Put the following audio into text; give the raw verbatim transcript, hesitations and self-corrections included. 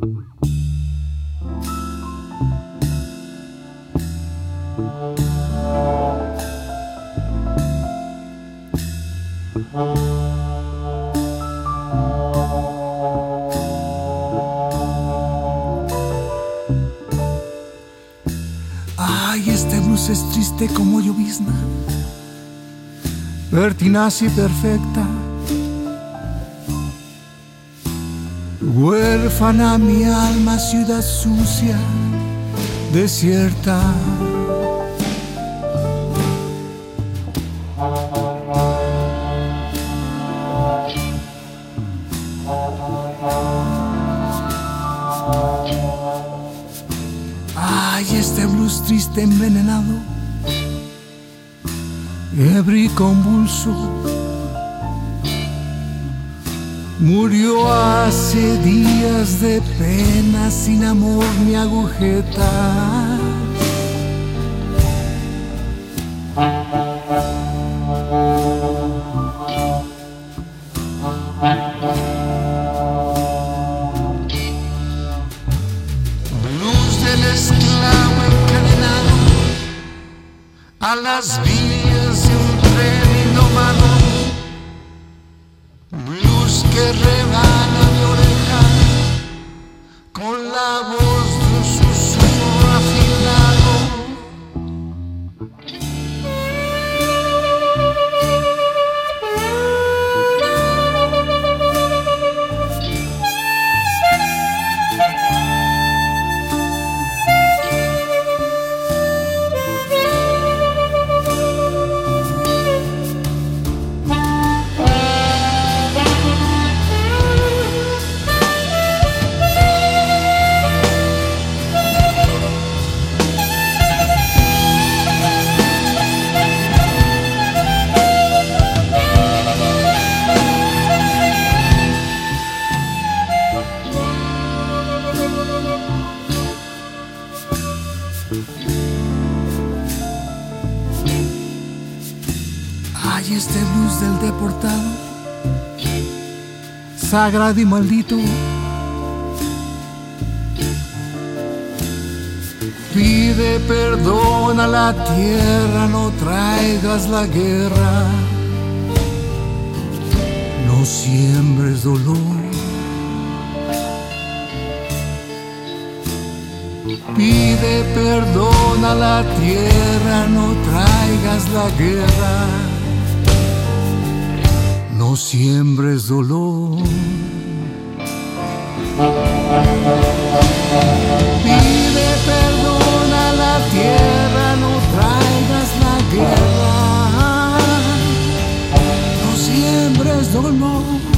Ay, este blues es triste como llovizna, pertinaz y perfecta. Huérfana mi alma, ciudad sucia, desierta. Ay, este blues triste envenenado, ebrio y convulso, murió hace días de pena, sin amor ni agujeta. Blues del esclavo encadenado a las vías de un tren inhumano. Blues que rebana mi oreja con la voz de un susurro afinado. Ay, este blues del deportado, sagrado y maldito, pide perdón a la tierra, no traigas la guerra, no siembres dolor. Pide perdón a la tierra, no traigas la guerra, no siembres dolor. Pide perdón a la tierra, no traigas la guerra, no siembres dolor.